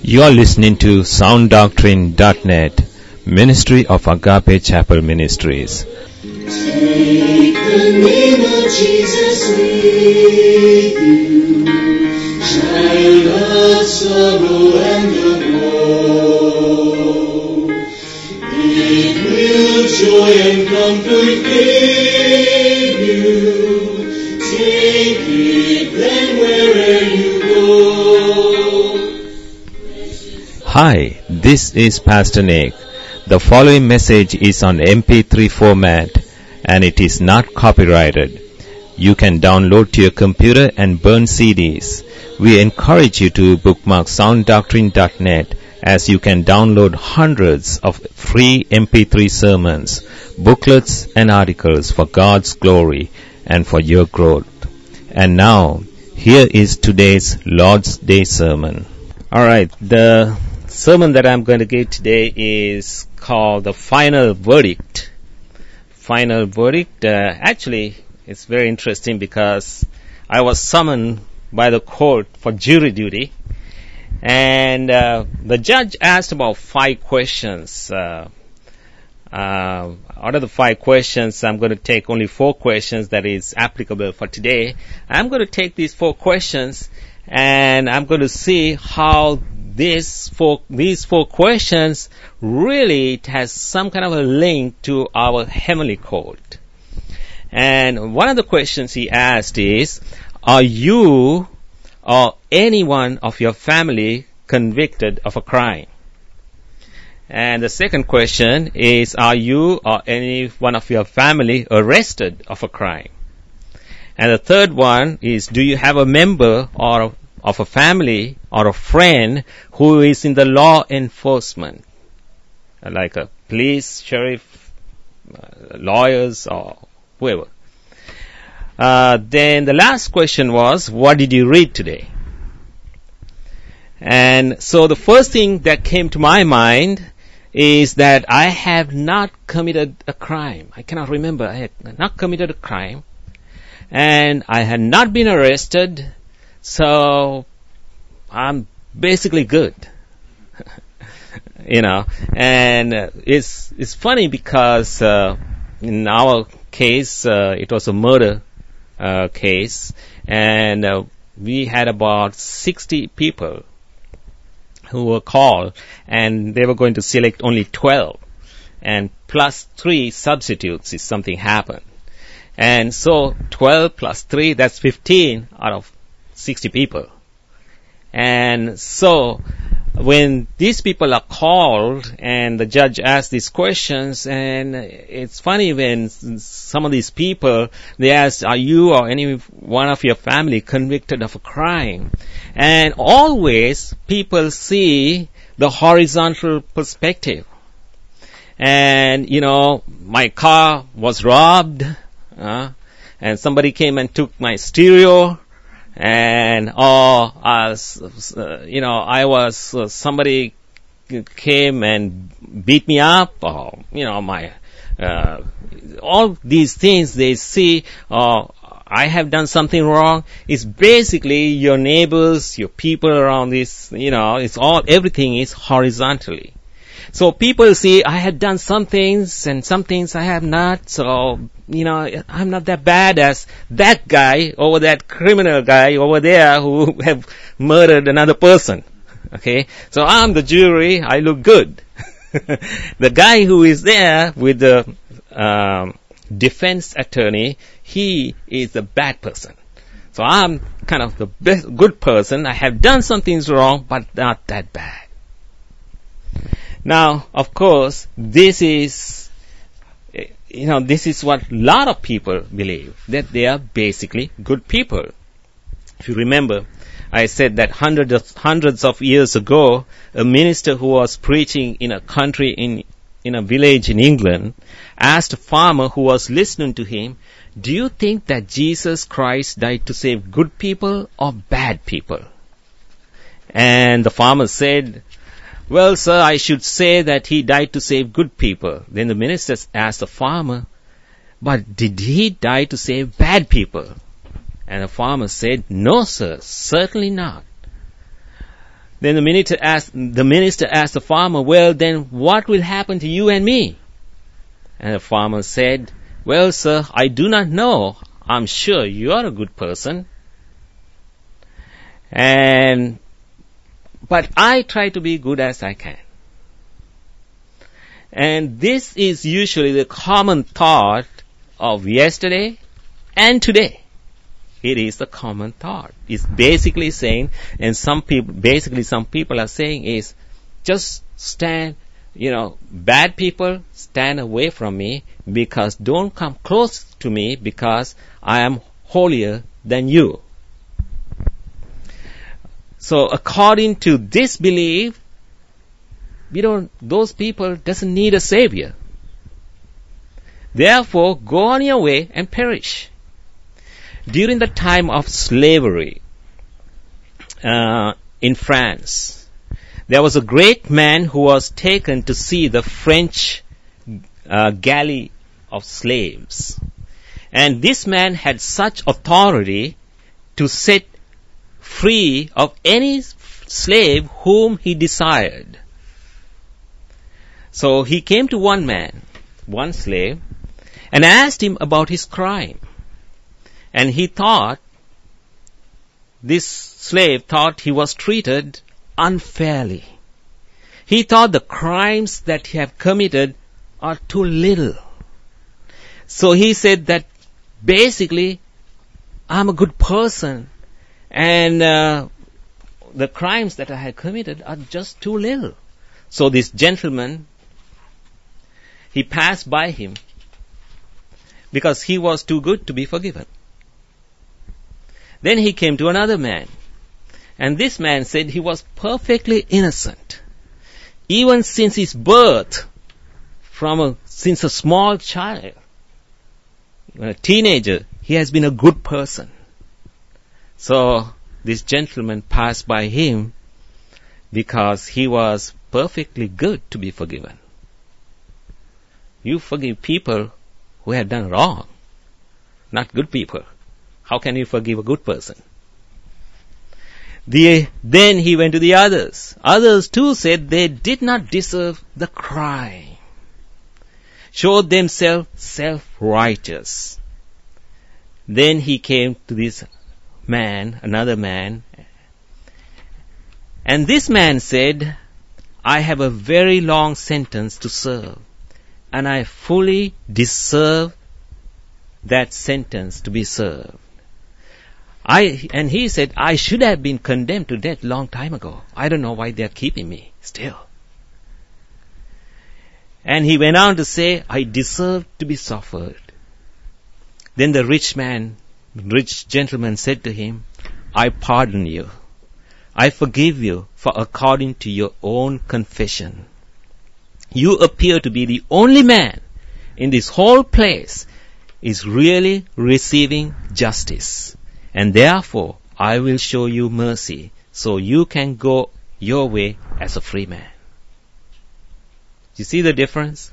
You're listening to SoundDoctrine.net, Ministry of Agape Chapel Ministries. Take the name of Jesus with you, child of sorrow and of woe. It will joy and comfort give you. Take it then wherever you go. Hi, this is Pastor Nick. The following message is on MP3 format and it is not copyrighted. You can download to your computer and burn CDs. We encourage you to bookmark SoundDoctrine.net as you can download hundreds of free MP3 sermons, booklets and articles for God's glory and for your growth. And now, here is today's Lord's Day sermon. Alright, the sermon that I'm going to give today is called The Final Verdict. Final Verdict. Actually, it's very interesting because I was summoned by the court for jury duty, and the judge asked about 5 questions. Out of the 5 questions, I'm going to take only 4 questions that is applicable for today. I'm going to take these 4 questions and I'm going to see how these four questions really has some kind of a link to our heavenly court. And one of the questions he asked is, are you or anyone of your family convicted of a crime? And the second question is, are you or any one of your family arrested of a crime? And the third one is, do you have a member or of a family or a friend who is in the law enforcement, like a police, sheriff, lawyers, or whoever. Then the last question was, what did you read today? And so the first thing that came to my mind is that I have not committed a crime. I cannot remember. I had not committed a crime, and I had not been arrested. So I'm basically good, and it's funny because in our case it was a murder case, and we had about 60 people who were called, and they were going to select only 12, and plus 3 substitutes if something happened. And so 12 plus 3, that's 15 out of 60 people. And so when these people are called and the judge asks these questions, and it's funny when some of these people, they ask, are you or any one of your family convicted of a crime? And always people see the horizontal perspective. And, my car was robbed, and somebody came and took my stereo, and somebody came and beat me up, or all these things they see, I have done something wrong. It's basically your neighbors, your people around this, everything is horizontally. So people see I have done some things and some things I have not, so I'm not that bad as that guy or that criminal guy over there who have murdered another person. Okay, so I'm the jury, I look good. The guy who is there with the defense attorney, he is the bad person. So I'm kind of the good person. I have done some things wrong, but not that bad. Now, of course, this is what a lot of people believe, that they are basically good people. If you remember, I said that hundreds of years ago, a minister who was preaching in a country in a village in England asked a farmer who was listening to him, do you think that Jesus Christ died to save good people or bad people? And the farmer said, well, sir, I should say that he died to save good people. Then the minister asked the farmer, but did he die to save bad people? And the farmer said, no, sir, certainly not. Then the minister asked the farmer, well, then what will happen to you and me? And the farmer said, well, sir, I do not know. I'm sure you are a good person. But I try to be good as I can. And this is usually the common thought of yesterday and today. It is the common thought. It's basically saying, and some people are saying is, just stand, bad people, stand away from me, because don't come close to me, because I am holier than you. So according to this belief, those people doesn't need a savior. Therefore, go on your way and perish. During the time of slavery in France, there was a great man who was taken to see the French galley of slaves. And this man had such authority to set free of any slave whom he desired. So he came to one slave, and asked him about his crime. And this slave thought he was treated unfairly. He thought the crimes that he had committed are too little. So he said that basically, I'm a good person, and the crimes that I had committed are just too little. So this gentleman, he passed by him because he was too good to be forgiven. Then he came to another man, and this man said he was perfectly innocent. Even since his birth, since a small child, a teenager, he has been a good person. So this gentleman passed by him because he was perfectly good to be forgiven. You forgive people who have done wrong, not good people. How can you forgive a good person? Then he went to the others. Others too said they did not deserve the crime, showed themselves self-righteous. Then he came to this man, another man, and this man said, I have a very long sentence to serve, and I fully deserve that sentence to be served. And he said, I should have been condemned to death long time ago. I don't know why they are keeping me still. And he went on to say, I deserve to be suffered. Then the rich gentleman said to him, I pardon you. I forgive you, for according to your own confession, you appear to be the only man in this whole place is really receiving justice. And therefore, I will show you mercy, so you can go your way as a free man. You see the difference?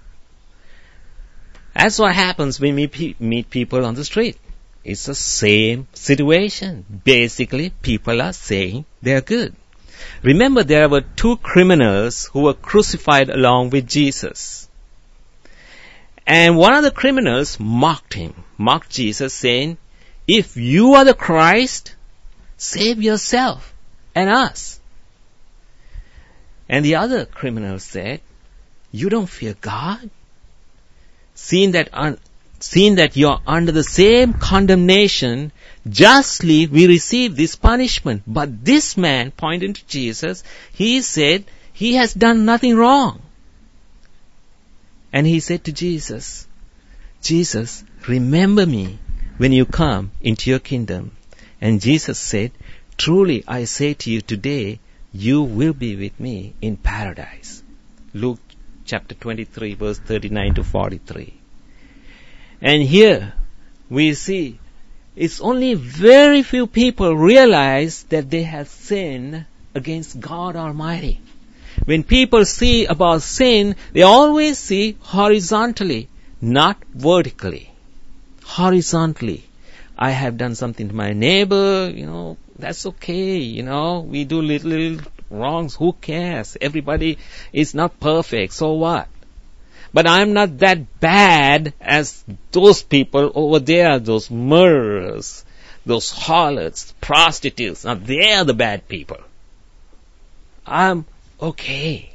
That's what happens when we meet people on the street. It's the same situation. Basically, people are saying they're good. Remember, there were two criminals who were crucified along with Jesus. And one of the criminals mocked Jesus, saying, if you are the Christ, save yourself and us. And the other criminal said, you don't fear God? Seeing that you are under the same condemnation, justly we receive this punishment. But this man, pointing to Jesus, he said he has done nothing wrong. And he said to Jesus, Jesus, remember me when you come into your kingdom. And Jesus said, truly I say to you today, you will be with me in paradise. Luke chapter 23, verse 39 to 43. And here we see it's only very few people realize that they have sinned against God Almighty. When people see about sin, they always see horizontally, not vertically. Horizontally. I have done something to my neighbor, That's okay, we do little wrongs, who cares? Everybody is not perfect, so what? But I'm not that bad as those people over there, those murderers, those harlots, prostitutes. Now they're the bad people. I'm okay.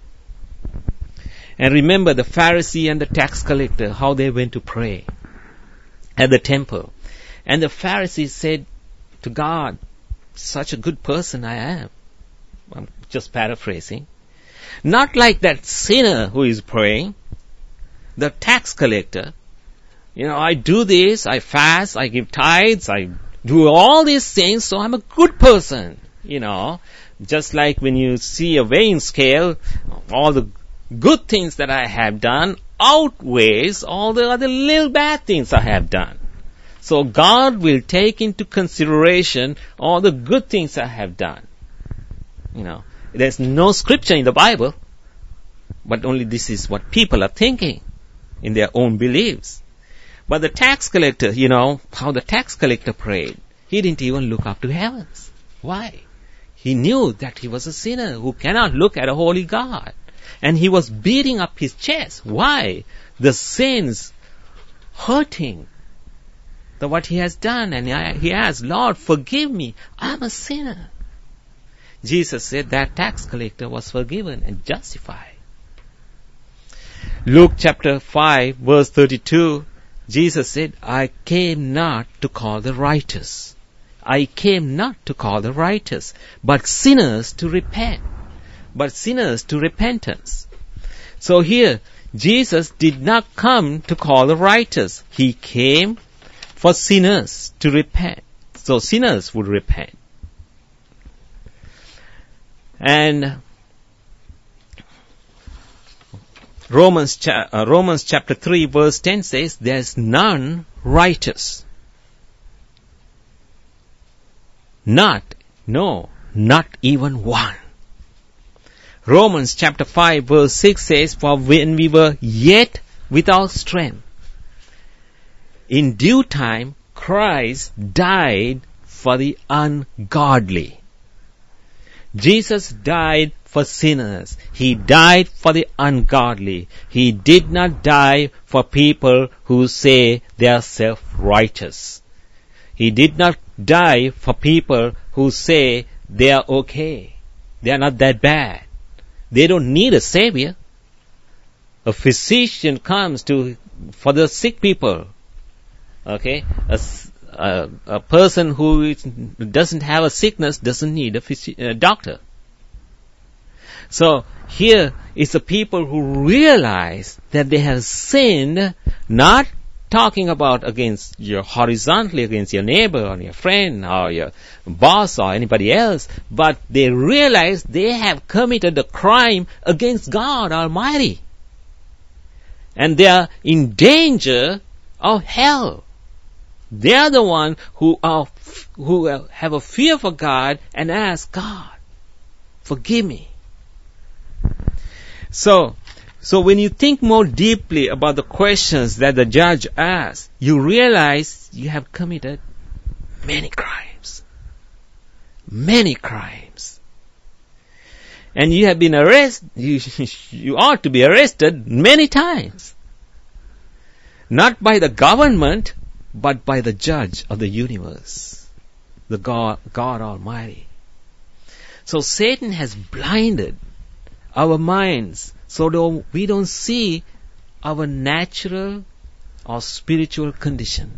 And remember the Pharisee and the tax collector, how they went to pray at the temple. And the Pharisee said to God, such a good person I am. I'm just paraphrasing. Not like that sinner who is praying, the tax collector. I do this, I fast, I give tithes, I do all these things, so I'm a good person. Just like when you see a weighing scale, all the good things that I have done outweighs all the other little bad things I have done. So God will take into consideration all the good things I have done. There's no scripture in the Bible, but only this is what people are thinking in their own beliefs. But the tax collector, how the tax collector prayed. He didn't even look up to heavens. Why? He knew that he was a sinner who cannot look at a holy God. And he was beating up his chest. Why? The sins hurting. What he has done. And he asked, Lord, forgive me. I'm a sinner. Jesus said that tax collector was forgiven and justified. Luke chapter 5 verse 32, Jesus said, I came not to call the righteous. I came not to call the righteous, but sinners to repent. But sinners to repentance. So here, Jesus did not come to call the righteous. He came for sinners to repent. So sinners would repent. And Romans chapter 3 verse 10 says, there's none righteous. Not even one. Romans chapter 5 verse 6 says, for when we were yet without strength, in due time Christ died for the ungodly. Jesus died for sinners. He died for the ungodly. He did not die for people who say they are self-righteous. He did not die for people who say they are okay. They are not that bad. They don't need a savior. A physician comes for the sick people. Okay? A person who doesn't have a sickness doesn't need a doctor. So here is the people who realize that they have sinned, not talking about horizontally against your neighbor or your friend or your boss or anybody else, but they realize they have committed a crime against God Almighty. And they are in danger of hell. They are the one who have a fear for God and ask God, forgive me. So when you think more deeply about the questions that the judge asked, you realize you have committed many crimes. Many crimes. And you have been arrested, you ought to be arrested many times. Not by the government, but by the judge of the universe, the God Almighty. So Satan has blinded our minds so we don't see our natural or spiritual condition.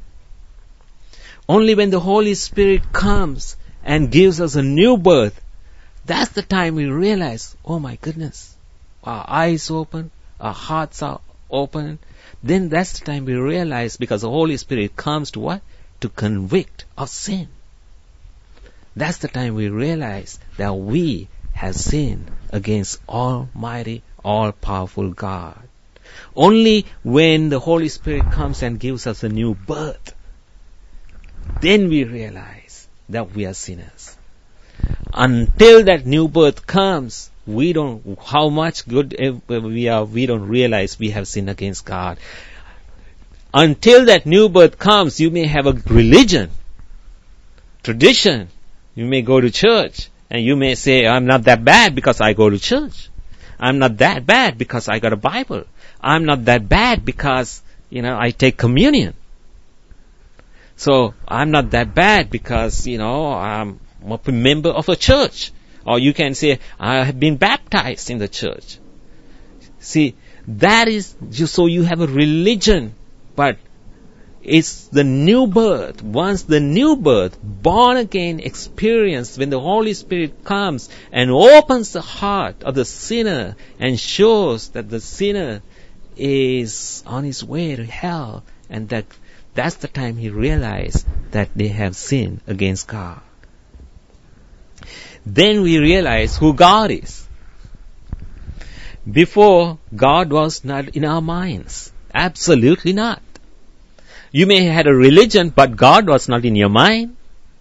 Only when the Holy Spirit comes and gives us a new birth, that's the time we realize, oh my goodness, our eyes open, our hearts are open. Then that's the time we realize, because the Holy Spirit comes to what? To convict of sin. That's the time we realize that we have sinned against Almighty, all-powerful God. Only when the Holy Spirit comes and gives us a new birth, then we realize that we are sinners. Until that new birth comes, how much good we are, we don't realize we have sinned against God. Until that new birth comes, you may have a religion, tradition, You may go to church and you may say, I'm not that bad because I go to church. I'm not that bad because I got a Bible. I'm not that bad because, I take communion. So, I'm not that bad because, I'm a member of a church. Or you can say, I have been baptized in the church. See, that is just so you have a religion, but it's the new birth. Once the new birth, born again experience, when the Holy Spirit comes and opens the heart of the sinner and shows that the sinner is on his way to hell, and that's the time he realizes that they have sinned against God. Then we realize who God is. Before, God was not in our minds. Absolutely not. You may have had a religion, but God was not in your mind.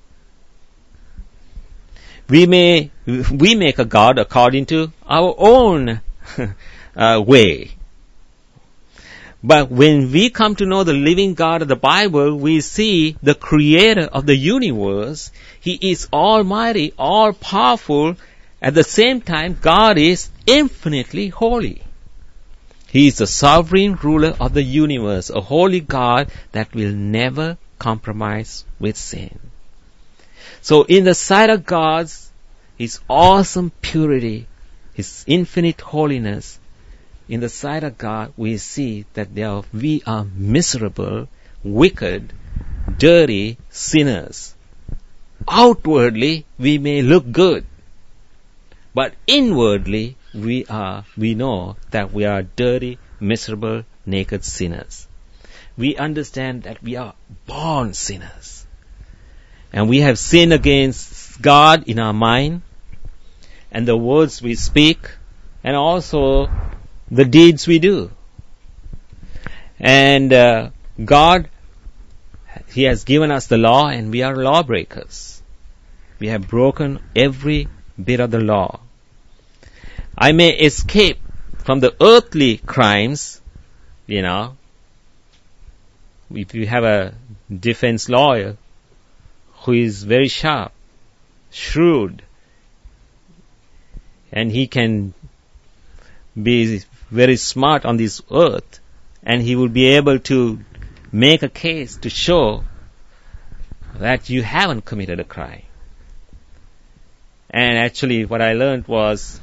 We make a God according to our own way. But when we come to know the living God of the Bible, we see the creator of the universe. He is almighty, all-powerful. At the same time, God is infinitely holy. He is the sovereign ruler of the universe, a holy God that will never compromise with sin. So in the sight of God, His awesome purity, His infinite holiness, in the sight of God, we see that we are miserable, wicked, dirty sinners. Outwardly, we may look good, but inwardly, we know that we are dirty, miserable, naked sinners. We understand that we are born sinners. And we have sinned against God in our mind, and the words we speak, and also the deeds we do. And God, He has given us the law, and we are lawbreakers. We have broken every bit of the law. I may escape from the earthly crimes, if you have a defense lawyer who is very sharp, shrewd, and he can be very smart on this earth, and he will be able to make a case to show that you haven't committed a crime. And actually what I learned was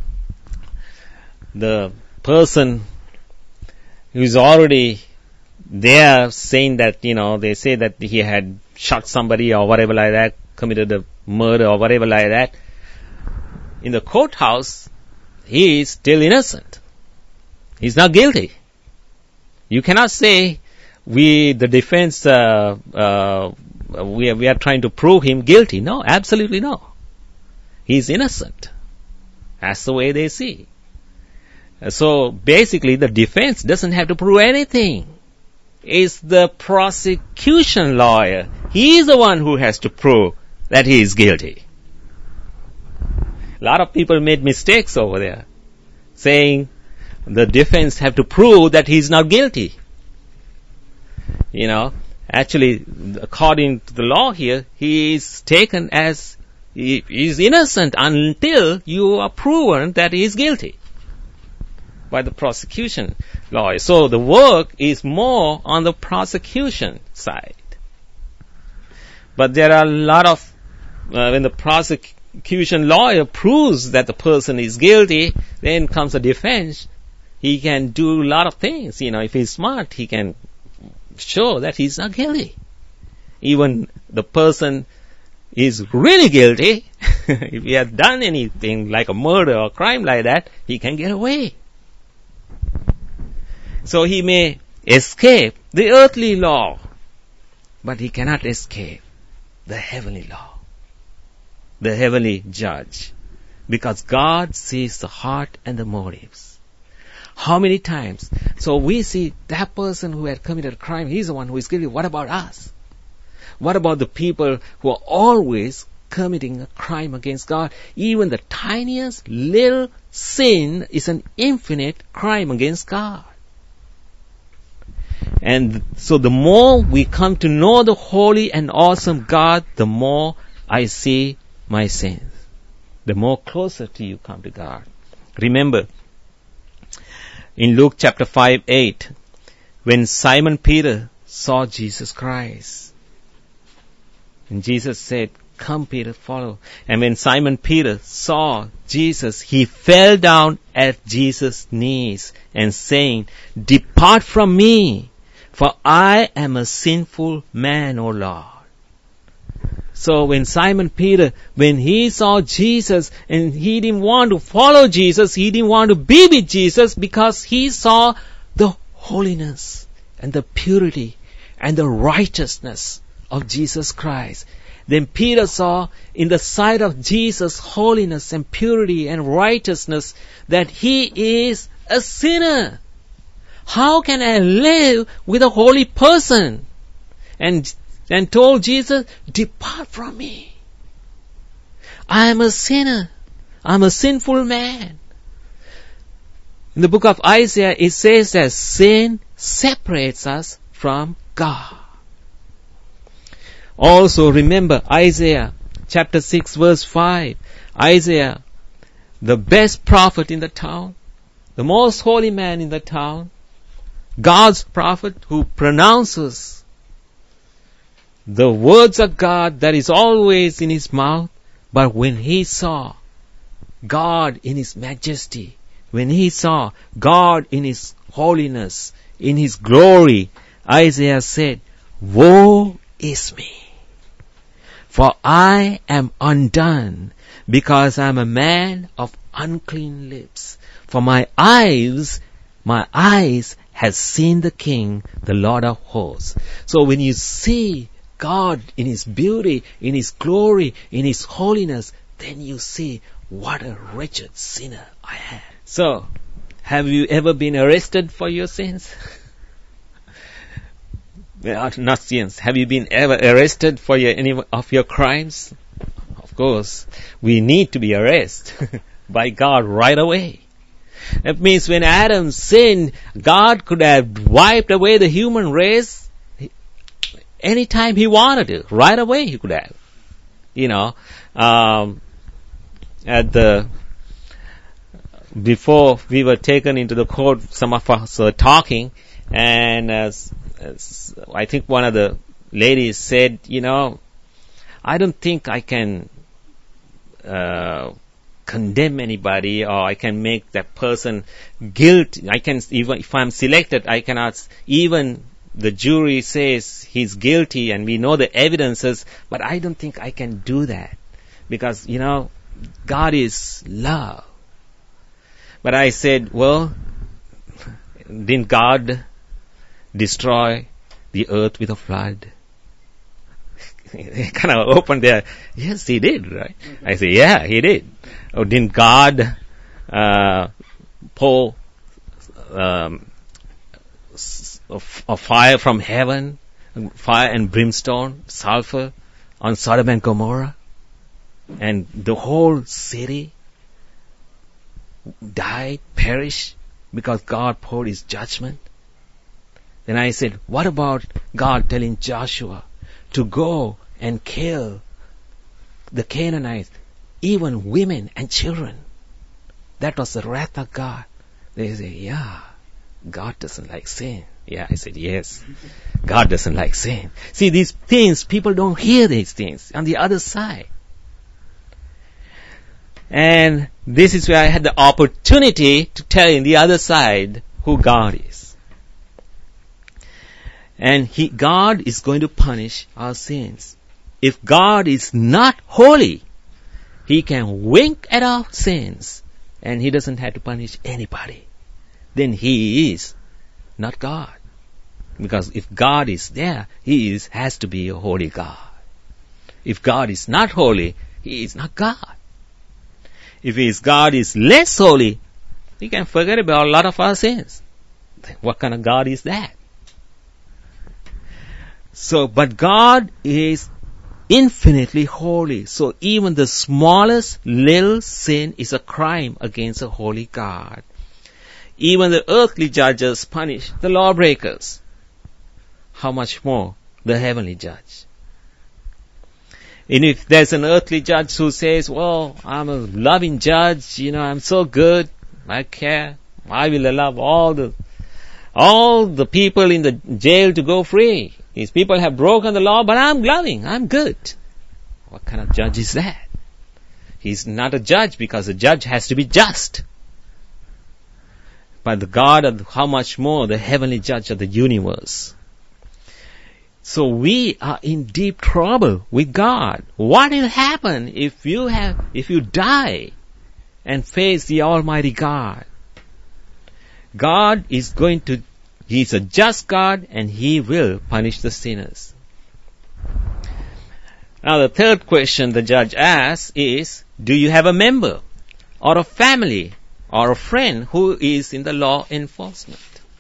the person who's already there saying that, they say that he had shot somebody or whatever like that, committed a murder or whatever like that. In the courthouse, he is still innocent. He's not guilty. You cannot say the defense, we are trying to prove him guilty. No, absolutely no. He's innocent. That's the way they see. So basically the defense doesn't have to prove anything. It's the prosecution lawyer. He's the one who has to prove that he is guilty. A lot of people made mistakes over there, saying the defense have to prove that he's not guilty. Actually, according to the law here, he is taken as he is innocent until you are proven that he is guilty by the prosecution lawyer. So the work is more on the prosecution side. But there are a lot of, when the prosecution lawyer proves that the person is guilty, then comes a defense. He can do a lot of things. If he's smart, he can show that he's not guilty. Even the person is really guilty. If he has done anything like a murder or crime like that, he can get away. So he may escape the earthly law, but he cannot escape the heavenly law, the heavenly judge, because God sees the heart and the motives. How many times? So we see that person who had committed a crime, he's the one who is guilty. What about us? What about the people who are always committing a crime against God? Even the tiniest little sin is an infinite crime against God. And so the more we come to know the holy and awesome God, the more I see my sins, the more closer to you come to God. Remember, in Luke chapter 5:8, when Simon Peter saw Jesus Christ, and Jesus said, "Come, Peter, follow." And when Simon Peter saw Jesus, he fell down at Jesus' knees and saying, "Depart from me, for I am a sinful man, O Lord." So when Simon Peter, when he saw Jesus and he didn't want to follow Jesus, he didn't want to be with Jesus because he saw the holiness and the purity and the righteousness of Jesus Christ. Then Peter saw in the sight of Jesus holiness and purity and righteousness that he is a sinner. How can I live with a holy person? And told Jesus, "Depart from me. I am a sinner. I'm a sinful man." In the book of Isaiah, it says that sin separates us from God. Also remember Isaiah chapter 6 verse 5. Isaiah, the best prophet in the town, the most holy man in the town, God's prophet who pronounces the words of God that is always in his mouth. But when he saw God in his majesty, when he saw God in his holiness, in his glory, Isaiah said, "Woe is me, for I am undone, because I am a man of unclean lips. For my eyes have seen the King, the Lord of hosts." So when you see God in his beauty, in his glory, in his holiness, then you see what a wretched sinner I am. So, have you ever been arrested for your sins? Not sins. Have you been ever arrested for any of your crimes? Of course, we need to be arrested by God right away. That means when Adam sinned, God could have wiped away the human race anytime he wanted to. Right away he could have. Before we were taken into the court, some of us were talking, and I think one of the ladies said, "I don't think I can condemn anybody, or I can make that person guilty. I can, even if I'm selected, I cannot, even the jury says he's guilty and we know the evidences, but I don't think I can do that because, God is love." But I said, well, didn't God destroy the earth with a flood? They kind of opened their, yes, he did, right? I said, yeah, he did. Oh, didn't God pour a fire from heaven, fire and brimstone, sulfur on Sodom and Gomorrah, and the whole city died, perished, because God poured his judgment? Then I said, what about God telling Joshua to go and kill the Canaanites, even women and children? That was the wrath of God. They say, yeah, God doesn't like sin. Yeah, I said, yes, God doesn't like sin. See, these things, people don't hear these things on the other side. And this is where I had the opportunity to tell in the other side who God is. And God is going to punish our sins. If God is not holy, he can wink at our sins and he doesn't have to punish anybody. Then he is not God. Because if God is there, he has to be a holy God. If God is not holy, he is not God. If God is less holy, he can forget about a lot of our sins. What kind of God is that? So, but God is infinitely holy. So even the smallest little sin is a crime against a holy God. Even the earthly judges punish the lawbreakers. How much more the heavenly judge? And if there's an earthly judge who says, well, I'm a loving judge, I'm so good, I care, I will allow all the people in the jail to go free. These people have broken the law, but I'm loving, I'm good. What kind of judge is that? He's not a judge, because a judge has to be just. But the God, how much more the heavenly judge of the universe. So we are in deep trouble with God. What will happen if you die and face the Almighty God? God is He's a just God, and He will punish the sinners. Now the third question the judge asks is, do you have a member or a family or a friend who is in the law enforcement?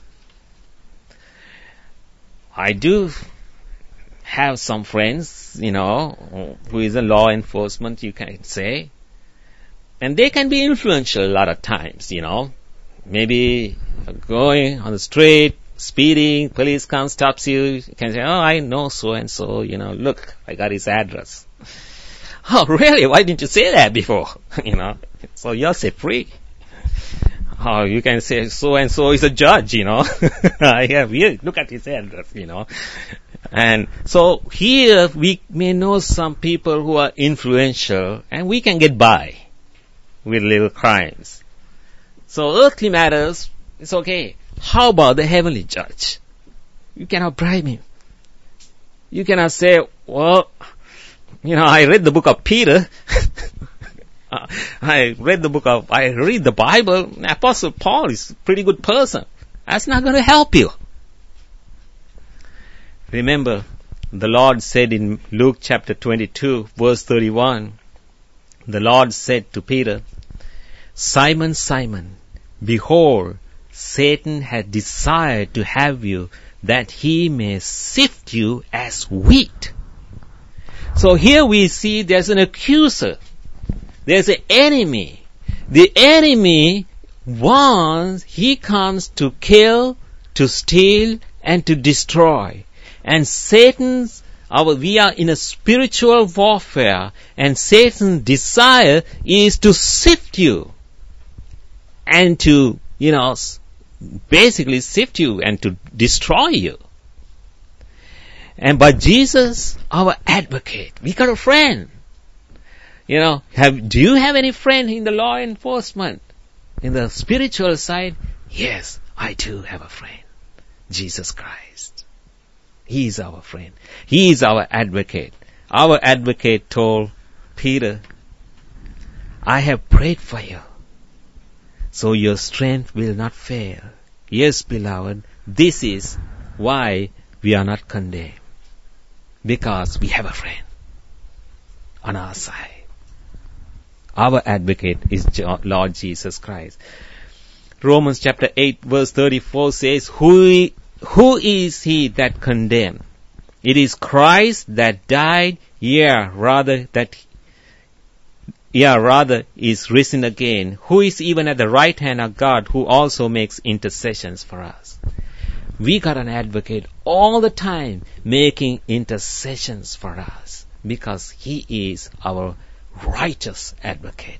I do have some friends, who is in law enforcement, you can say. And they can be influential a lot of times, Maybe going on the street, speeding, police comes, stops you, you can say, oh, I know so-and-so, look, I got his address. Oh, really? Why didn't you say that before? So you're set free. Oh, you can say so-and-so is a judge, I have here, look at his address, And so here we may know some people who are influential, and we can get by with little crimes. So earthly matters, it's okay. How about the heavenly judge? You cannot bribe him. You cannot say, well, I read the book of Peter. I read the Bible. Apostle Paul is a pretty good person. That's not going to help you. Remember, the Lord said in Luke chapter 22, verse 31, the Lord said to Peter, Simon, Simon, behold, Satan had desired to have you, that he may sift you as wheat. So here we see there's an accuser. There's an enemy. The enemy he comes to kill, to steal, and to destroy. And we are in a spiritual warfare, and Satan's desire is to sift you and to, basically sift you and to destroy you. But Jesus, our advocate, we got a friend. Do you have any friend in the law enforcement? In the spiritual side? Yes, I do have a friend. Jesus Christ. He is our friend. He is our advocate. Our advocate told Peter, I have prayed for you, so your strength will not fail. Yes, beloved, this is why we are not condemned. Because we have a friend on our side. Our advocate is Lord Jesus Christ. Romans chapter 8 verse 34 says, Who is he that condemned? It is Christ that died, rather is risen again, who is even at the right hand of God, who also makes intercessions for us. We got an advocate all the time making intercessions for us, because he is our righteous advocate.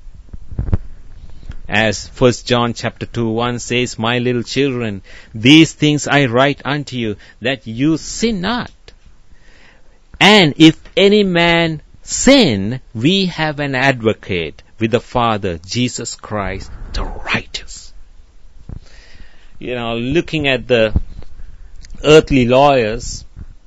As 1 John chapter 2:1 says, My little children, these things I write unto you, that you sin not. And if any man sin, we have an advocate with the Father, Jesus Christ, the righteous. Looking at the earthly lawyers,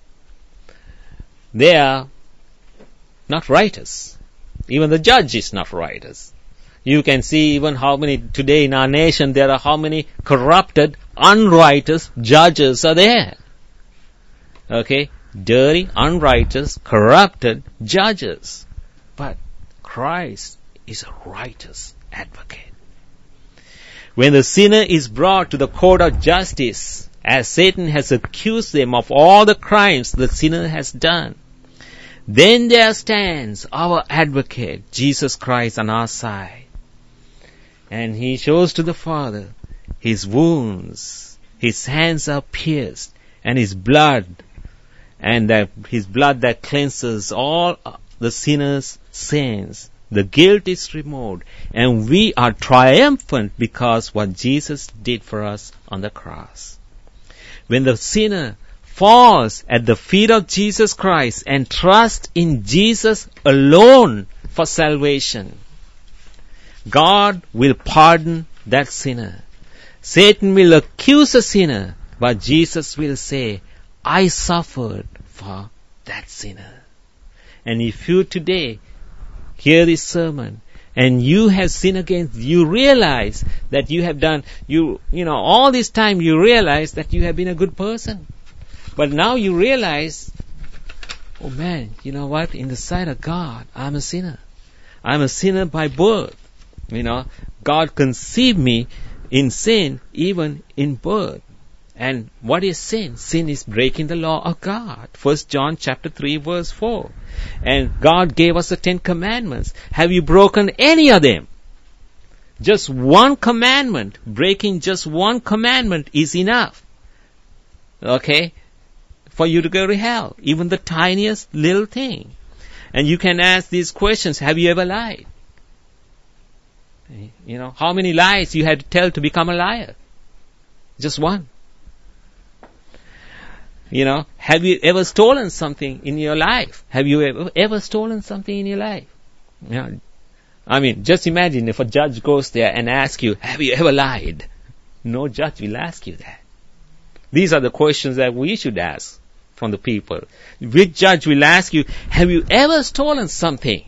they are not righteous. Even the judge is not righteous. You can see even how many, today in our nation, there are how many corrupted, unrighteous judges are there. Okay? Dirty, unrighteous, corrupted judges. But Christ is a righteous advocate. When the sinner is brought to the court of justice, as Satan has accused them of all the crimes the sinner has done, then there stands our advocate, Jesus Christ, on our side. And he shows to the Father his wounds, his hands are pierced, and his blood that cleanses all the sinner's sins. The guilt is removed, and we are triumphant because what Jesus did for us on the cross. When the sinner falls at the feet of Jesus Christ and trusts in Jesus alone for salvation, God will pardon that sinner. Satan will accuse the sinner, but Jesus will say, I suffered for that sinner. And if you today hear this sermon and you have sinned against, you realize that you have done, all this time you realize that you have been a good person. But now you realize, oh man, you know what? In the sight of God, I'm a sinner. I'm a sinner by birth. God conceived me in sin, even in birth. And what is sin? Sin is breaking the law of God. 1 John chapter 3 verse 4. And God gave us the 10 commandments. Have you broken any of them? Just one commandment. Breaking just one commandment is enough. Okay? For you to go to hell. Even the tiniest little thing. And you can ask these questions. Have you ever lied? How many lies you had to tell to become a liar? Just one. Have you ever stolen something in your life? Have you ever stolen something in your life? Just imagine if a judge goes there and asks you, have you ever lied? No judge will ask you that. These are the questions that we should ask from the people. Which judge will ask you, have you ever stolen something?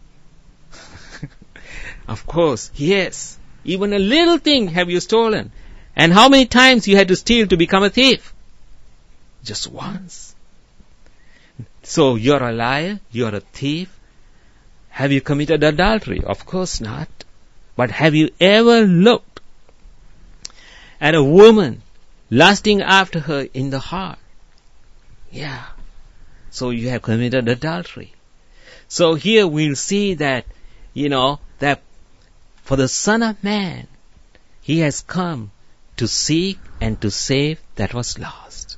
Of course, yes. Even a little thing have you stolen. And how many times you had to steal to become a thief? Just once. So you're a liar, you're a thief. Have you committed adultery? Of course not. But have you ever looked at a woman lusting after her in the heart? Yeah. So you have committed adultery. So here we'll see that, that for the Son of Man, He has come to seek and to save that was lost.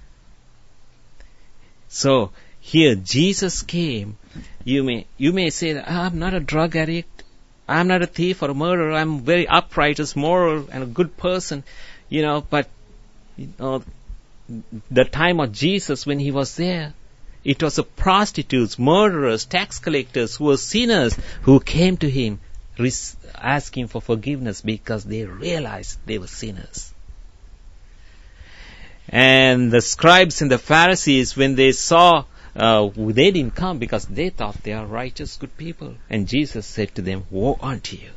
So here Jesus came. You may say that I'm not a drug addict, I'm not a thief or a murderer, I'm very upright, moral and a good person, but the time of Jesus when He was there, it was the prostitutes, murderers, tax collectors who were sinners who came to Him asking for forgiveness because they realized they were sinners. And the scribes and the Pharisees, when they saw, they didn't come because they thought they are righteous, good people. And Jesus said to them, woe unto you.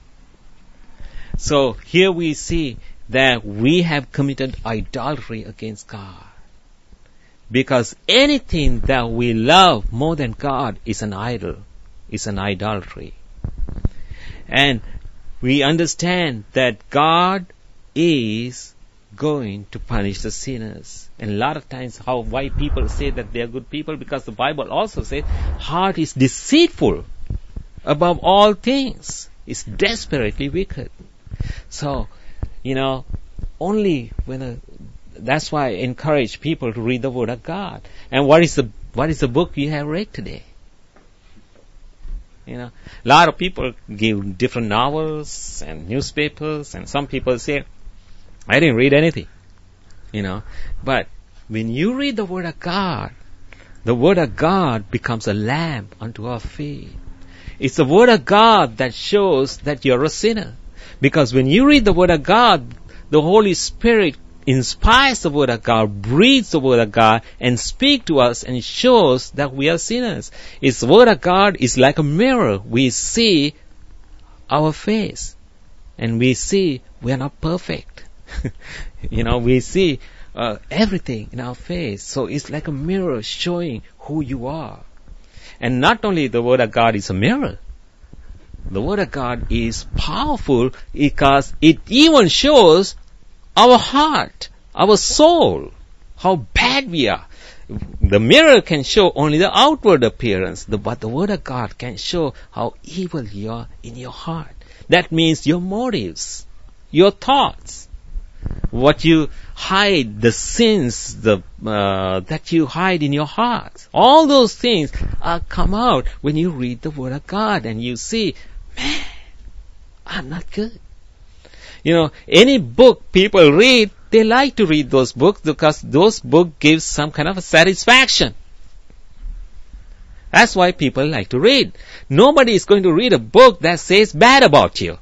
So here we see that we have committed idolatry against God. Because anything that we love more than God is an idol, is an idolatry. And we understand that God is going to punish the sinners. And a lot of times why people say that they are good people, because the Bible also says heart is deceitful above all things. It's desperately wicked. So, only when that's why I encourage people to read the Word of God. And what is the book you have read today? A lot of people give different novels and newspapers, and some people say, I didn't read anything. But when you read the Word of God becomes a lamp unto our feet. It's the Word of God that shows that you're a sinner. Because when you read the Word of God, the Holy Spirit inspires the Word of God, breathes the Word of God, and speaks to us and shows that we are sinners. Its Word of God is like a mirror. We see our face, and we see we are not perfect. We see everything in our face. So it's like a mirror showing who you are. And not only the Word of God is a mirror, the Word of God is powerful because it even shows our heart, our soul, how bad we are. The mirror can show only the outward appearance, but the Word of God can show how evil you are in your heart. That means your motives, your thoughts, hide the sins that you hide in your heart. All those things come out when you read the Word of God and you see, man, I'm not good. Any book people read, they like to read those books because those books give some kind of a satisfaction. That's why people like to read. Nobody is going to read a book that says bad about you.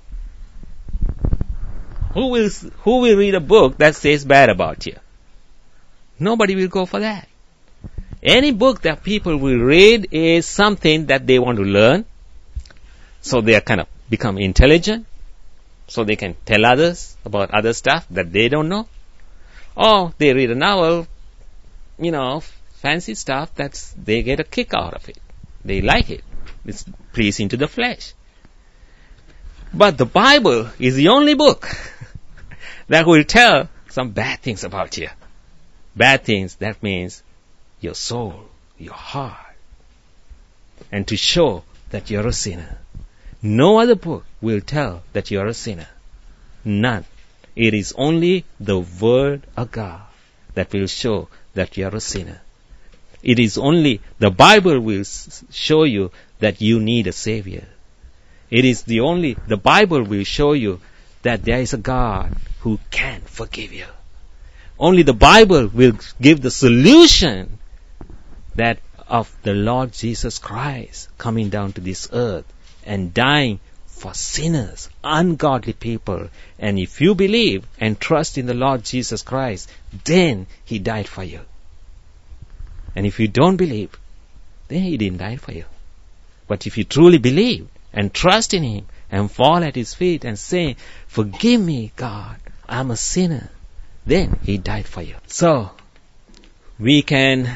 Who will read a book that says bad about you? Nobody will go for that. Any book that people will read is something that they want to learn, so they are kind of become intelligent, so they can tell others about other stuff that they don't know. Or they read a novel, fancy stuff they get a kick out of it. They like it. It's pleasing to the flesh. But the Bible is the only book that will tell some bad things about you. Bad things, that means your soul, your heart. And to show that you're a sinner. No other book will tell that you're a sinner. None. It is only the Word of God that will show that you're a sinner. It is only the Bible will show you that you need a Savior. It is the Bible will show you that there is a God who can forgive you. Only the Bible will give the solution that of the Lord Jesus Christ coming down to this earth and dying for sinners, ungodly people. And if you believe and trust in the Lord Jesus Christ, then He died for you. And if you don't believe, then He didn't die for you. But if you truly believe and trust in Him and fall at His feet and say, forgive me, God, I'm a sinner, then He died for you. So, it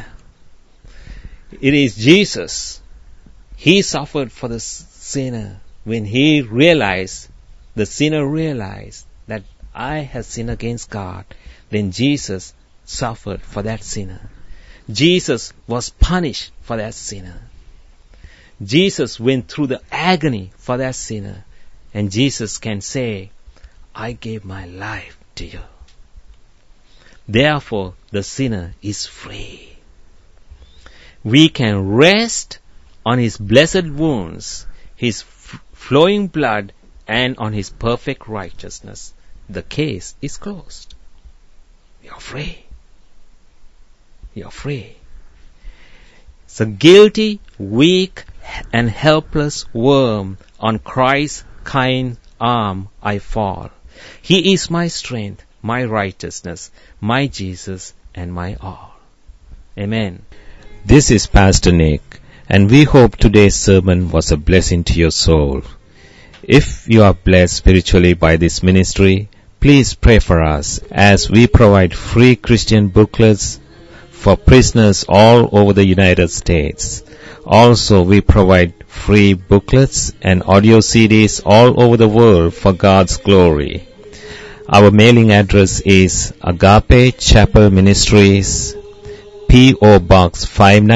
is Jesus. He suffered for the sinner. When the sinner realized that I have sinned against God, then Jesus suffered for that sinner. Jesus was punished for that sinner. Jesus went through the agony for that sinner. And Jesus can say, I gave my life to you. Therefore, the sinner is free. We can rest on His blessed wounds, His flowing blood, and on His perfect righteousness. The case is closed. You're free. You're free. It's a guilty, weak, and helpless worm on Christ's kind arm I fall. He is my strength, my righteousness, my Jesus, and my all. Amen. This is Pastor Nick, and we hope today's sermon was a blessing to your soul. If you are blessed spiritually by this ministry, please pray for us as we provide free Christian booklets for prisoners all over the United States. Also, we provide free booklets and audio CDs all over the world for God's glory. Our mailing address is Agape Chapel Ministries, P.O. Box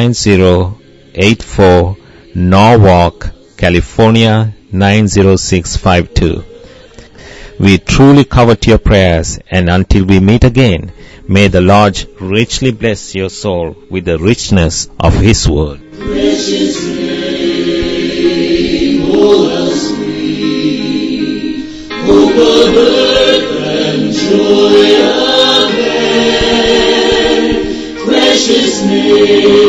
59084, Norwalk, California 90652. We truly covet your prayers, and until we meet again, may the Lord richly bless your soul with the richness of His word. Precious name, oh how sweet, hope of earth and joy of heaven. Precious name.